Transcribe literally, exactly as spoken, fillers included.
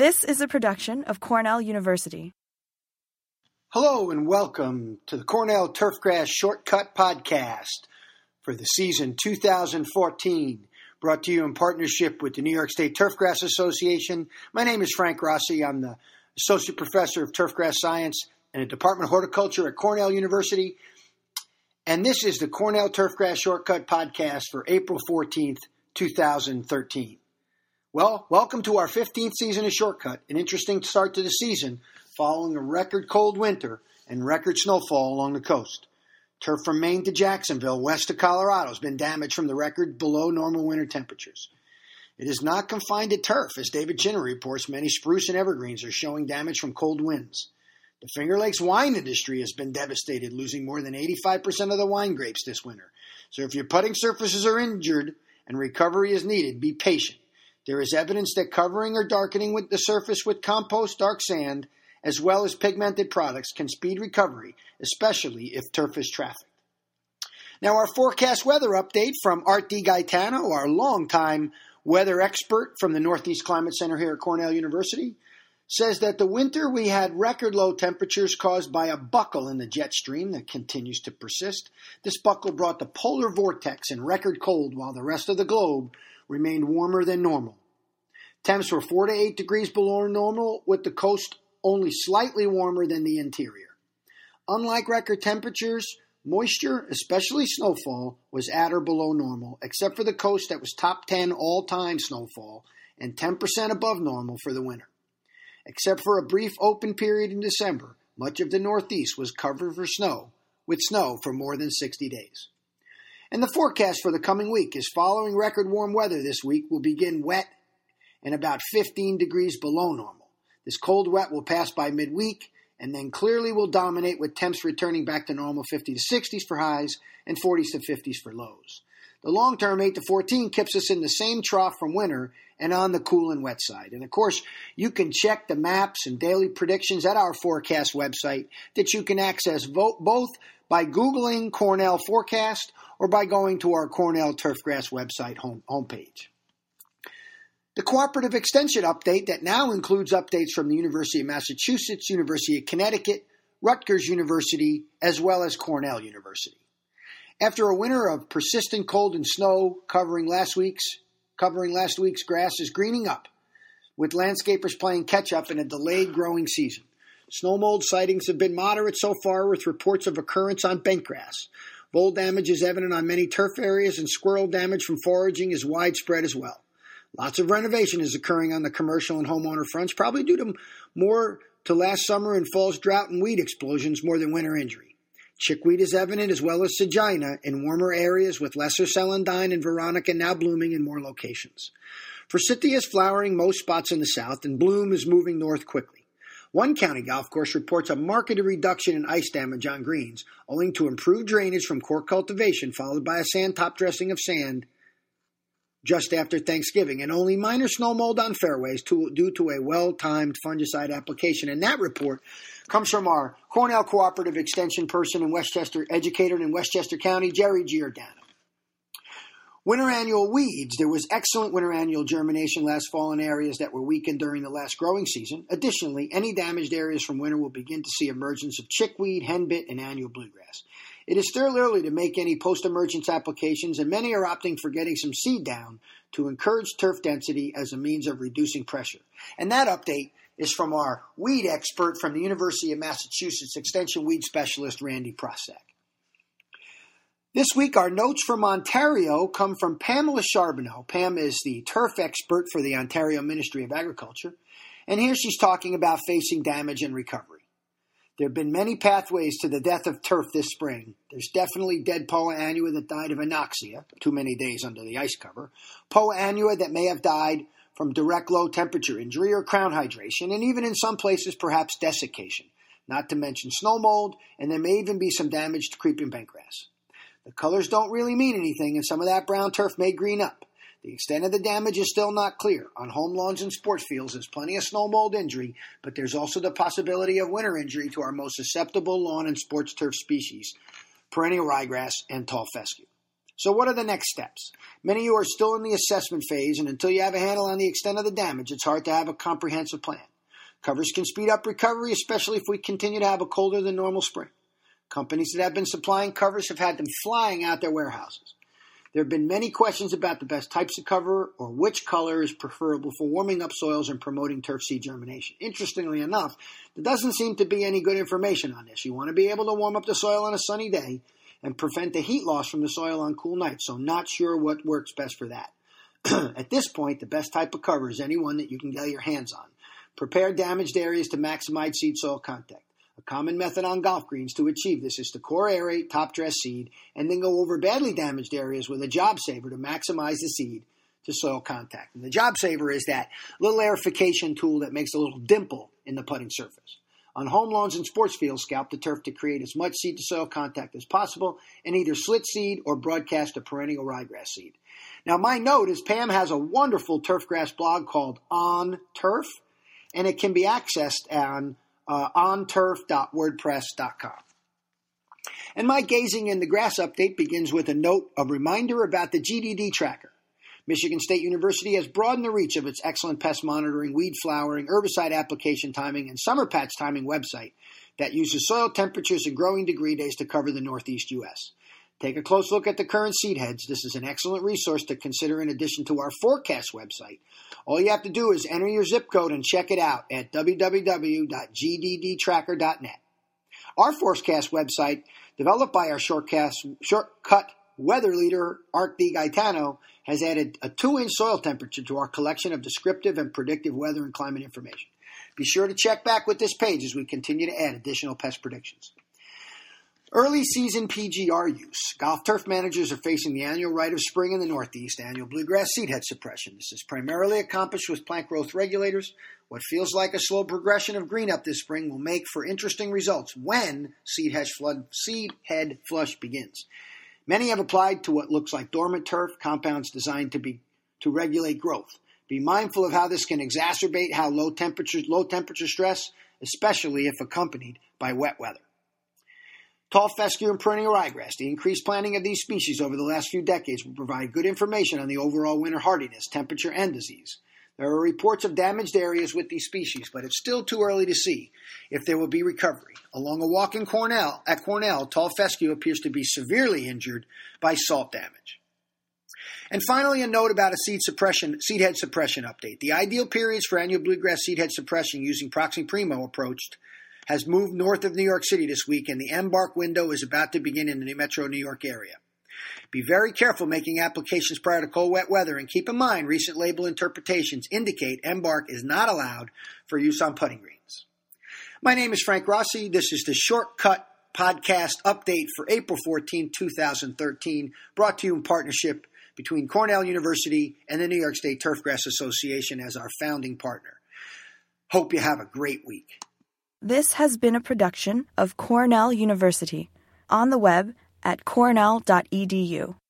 This is a production of Cornell University. Hello and welcome to the Cornell Turfgrass Shortcut Podcast for the season two thousand fourteen, brought to you in partnership with the New York State Turfgrass Association. My name is Frank Rossi. I'm the Associate Professor of Turfgrass Science and the Department of Horticulture at Cornell University. And this is the Cornell Turfgrass Shortcut Podcast for April fourteenth, two thousand thirteen. Well, welcome to our fifteenth season of Shortcut, an interesting start to the season following a record cold winter and record snowfall along the coast. Turf from Maine to Jacksonville, west to Colorado, has been damaged from the record below normal winter temperatures. It is not confined to turf. As David Chinner reports, many spruce and evergreens are showing damage from cold winds. The Finger Lakes wine industry has been devastated, losing more than eighty-five percent of the wine grapes this winter. So if your putting surfaces are injured and recovery is needed, be patient. There is evidence that covering or darkening with the surface with compost, dark sand, as well as pigmented products can speed recovery, especially if turf is trafficked. Now, our forecast weather update from Art DiGaetano, our longtime weather expert from the Northeast Climate Center here at Cornell University, says that the winter we had record low temperatures caused by a buckle in the jet stream that continues to persist. This buckle brought the polar vortex and record cold while the rest of the globe remained warmer than normal. Temps were four to eight degrees below normal, with the coast only slightly warmer than the interior. Unlike record temperatures, moisture, especially snowfall, was at or below normal, except for the coast that was top ten all-time snowfall and ten percent above normal for the winter. Except for a brief open period in December, much of the Northeast was covered for snow, with snow for more than sixty days. And the forecast for the coming week is following record warm weather this week will begin wet and about fifteen degrees below normal. This cold wet will pass by midweek and then clearly will dominate with temps returning back to normal fifty to sixties for highs and forties to fifties for lows. The long-term eight to fourteen keeps us in the same trough from winter and on the cool and wet side. And of course, you can check the maps and daily predictions at our forecast website that you can access both by Googling Cornell Forecast or by going to our Cornell Turfgrass website home, homepage. The Cooperative Extension update that now includes updates from the University of Massachusetts, University of Connecticut, Rutgers University, as well as Cornell University. After a winter of persistent cold and snow covering last week's covering last week's grass is greening up, with landscapers playing catch-up in a delayed growing season. Snow mold sightings have been moderate so far, with reports of occurrence on bent grass. Vole damage is evident on many turf areas, and squirrel damage from foraging is widespread as well. Lots of renovation is occurring on the commercial and homeowner fronts, probably due to more to last summer and fall's drought and weed explosions more than winter injury. Chickweed is evident, as well as Sagina, in warmer areas, with lesser celandine and veronica now blooming in more locations. Forsythia is flowering most spots in the south, and bloom is moving north quickly. One county golf course reports a marked reduction in ice damage on greens, owing to improved drainage from core cultivation, followed by a sand top dressing of sand just after Thanksgiving, and only minor snow mold on fairways to, due to a well-timed fungicide application. And that report comes from our Cornell Cooperative Extension person in Westchester, educator in Westchester County, Jerry Giordano. Winter annual weeds. There was excellent winter annual germination last fall in areas that were weakened during the last growing season. Additionally, any damaged areas from winter will begin to see emergence of chickweed, henbit, and annual bluegrass. It is still early to make any post-emergence applications, and many are opting for getting some seed down to encourage turf density as a means of reducing pressure. And that update is from our weed expert from the University of Massachusetts, Extension Weed Specialist Randy Prosak. This week, our notes from Ontario come from Pamela Charbonneau. Pam is the turf expert for the Ontario Ministry of Agriculture, and here she's talking about facing damage and recovery. There have been many pathways to the death of turf this spring. There's definitely dead Poa annua that died of anoxia, too many days under the ice cover, Poa annua that may have died from direct low temperature injury or crown hydration, and even in some places perhaps desiccation, not to mention snow mold, and there may even be some damage to creeping bentgrass. The colors don't really mean anything, and some of that brown turf may green up. The extent of the damage is still not clear. On home lawns and sports fields, there's plenty of snow mold injury, but there's also the possibility of winter injury to our most susceptible lawn and sports turf species, perennial ryegrass and tall fescue. So what are the next steps? Many of you are still in the assessment phase, and until you have a handle on the extent of the damage, it's hard to have a comprehensive plan. Covers can speed up recovery, especially if we continue to have a colder than normal spring. Companies that have been supplying covers have had them flying out their warehouses. There have been many questions about the best types of cover or which color is preferable for warming up soils and promoting turf seed germination. Interestingly enough, there doesn't seem to be any good information on this. You want to be able to warm up the soil on a sunny day and prevent the heat loss from the soil on cool nights, so not sure what works best for that. At this point, the best type of cover is any one that you can get your hands on. Prepare damaged areas to maximize seed soil contact. A common method on golf greens to achieve this is to core aerate, top dress seed, and then go over badly damaged areas with a job saver to maximize the seed to soil contact. And the job saver is that little aerification tool that makes a little dimple in the putting surface. On home lawns and sports fields, scalp the turf to create as much seed to soil contact as possible and either slit seed or broadcast a perennial ryegrass seed. Now, my note is Pam has a wonderful turfgrass blog called On Turf, and it can be accessed on Uh, on turf dot wordpress dot com. And my gazing in the grass update begins with a note, a reminder about the G D D tracker. Michigan State University has broadened the reach of its excellent pest monitoring, weed flowering, herbicide application timing, and summer patch timing website that uses soil temperatures and growing degree days to cover the Northeast U S. Take a close look at the current seed heads. This is an excellent resource to consider in addition to our forecast website. All you have to do is enter your zip code and check it out at w w w dot g d d tracker dot net. Our forecast website, developed by our shortcast, shortcut weather leader, Art DiGaetano, has added a two-inch soil temperature to our collection of descriptive and predictive weather and climate information. Be sure to check back with this page as we continue to add additional pest predictions. Early season P G R use. Golf turf managers are facing the annual rite of spring in the Northeast, annual bluegrass seed head suppression. This is primarily accomplished with plant growth regulators. What feels like a slow progression of green up this spring will make for interesting results when seed head, flood, seed head flush begins. Many have applied to what looks like dormant turf, compounds designed to be to regulate growth. Be mindful of how this can exacerbate how low temperatures, low temperature stress, especially if accompanied by wet weather. Tall fescue and perennial ryegrass. The increased planting of these species over the last few decades will provide good information on the overall winter hardiness, temperature, and disease. There are reports of damaged areas with these species, but it's still too early to see if there will be recovery. Along a walk in Cornell, at Cornell, tall fescue appears to be severely injured by salt damage. And finally, a note about a seed suppression, seed head suppression update. The ideal periods for annual bluegrass seed head suppression using Proxy Primo approached has moved north of New York City this week, and the embark window is about to begin in the metro New York area. Be very careful making applications prior to cold, wet weather, and keep in mind recent label interpretations indicate embark is not allowed for use on putting greens. My name is Frank Rossi. This is the Shortcut Podcast update for April fourteenth, twenty thirteen, brought to you in partnership between Cornell University and the New York State Turfgrass Association as our founding partner. Hope you have a great week. This has been a production of Cornell University, on the web at cornell dot e d u.